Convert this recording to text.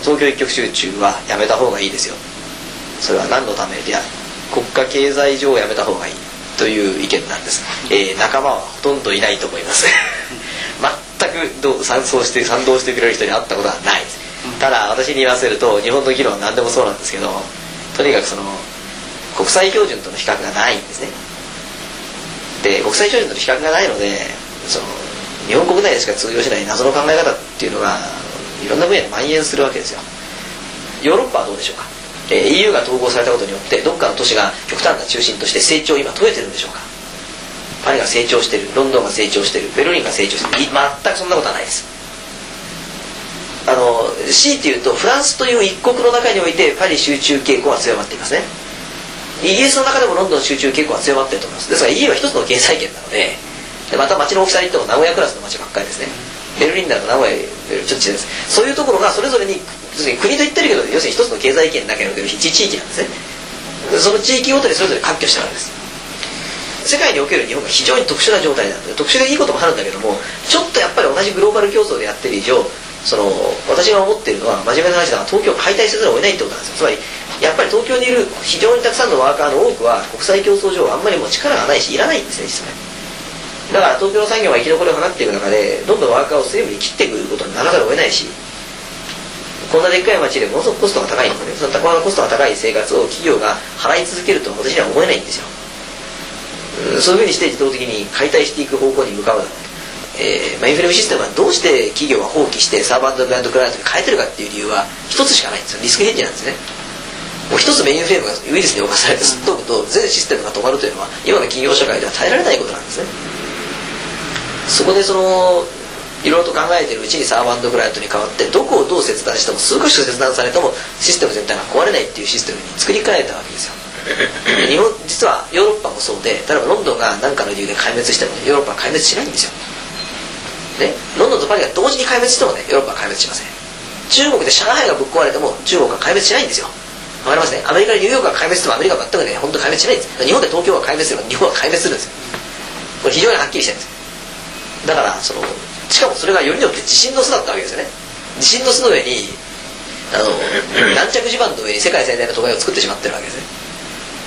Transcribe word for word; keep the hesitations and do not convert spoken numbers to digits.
東京一極集中はやめた方がいいですよ。それは何のためである、国家経済上やめた方がいいという意見なんです。えー、仲間はほとんどいないと思います全くどう賛同して賛同してくれる人に会ったことはないです。ただ私に言わせると日本の議論は何でもそうなんですけど、とにかくその国際標準との比較がないんですね。で国際標準との比較がないので、その日本国内でしか通用しない謎の考え方っていうのがいろんな分野に蔓延するわけですよ。ヨーロッパはどうでしょうか。えー、イーユー が統合されたことによってどっかの都市が極端な中心として成長を今遂げてるんでしょうか。パリが成長してる、ロンドンが成長してる、ベルリンが成長してる、全くそんなことはないです。あの C っていうとフランスという一国の中においてパリ集中傾向は強まっていますね。イギリスの中でもロンドン集中傾向は強まっていると思います。ですから イーユー は一つの経済圏なので、でまた街の大きさに言っても名古屋クラスの街ばっかりですね。ベルリンだと名古屋よりちょっと違います。そういうところがそれぞれに国と言ってるけど、要するに一つの経済圏だけの一地域なんですね。その地域ごとにそれぞれ割拠してるわけです。世界における日本が非常に特殊な状態なので、特殊でいいこともあるんだけども、ちょっとやっぱり同じグローバル競争でやってる以上、その私が思っているのは真面目な話だが、東京を解体せざるを得ないってことなんですよ。つまりやっぱり東京にいる非常にたくさんのワーカーの多くは国際競争上あんまりもう力がないしいらないんですね、実際。だから東京の産業が生き残りを放っていく中でどんどんワーカーを水分に切っていくことにならざるを得ないし、こんなでっかい街でものすごくコストが高いので、ね、そのこのコストが高い生活を企業が払い続けると私には思えないんですよ。うん、そういうふうにして自動的に解体していく方向に向かうだろうと。えーまあ、インフレームシステムはどうして企業は放棄してサーバー&ブランドクライアントに変えてるかっていう理由は一つしかないんですよ。リスクヘッジなんですね。もう一つメインフレームがウイルスに侵されてすっ飛ぶと全システムが止まるというのは今の企業社会では耐えられないことなんですね。そこでそのいろいろと考えているうちにサーバー&クライアントに変わって、どこをどう切断しても数か所切断されてもシステム全体が壊れないっていうシステムに作り変えたわけですよ。日本実はヨーロッパもそうで、例えばロンドンが何かの理由で壊滅しても、ね、ヨーロッパは壊滅しないんですよ。でロンドンとパリが同時に壊滅してもね、ヨーロッパは壊滅しません。中国で上海がぶっ壊れても中国は壊滅しないんですよ。わかりますね。アメリカでニューヨークが壊滅してもアメリカは全くね、本当に壊滅しないんです。日本で東京が壊滅すれば日本は壊滅するんですよ。これ非常にはっきりしてるんです。だからそのしかもそれがよりによって地震の巣だったわけですよね。地震の巣の上にあの軟着地盤の上に世界最大の都会を作ってしまってるわけですね。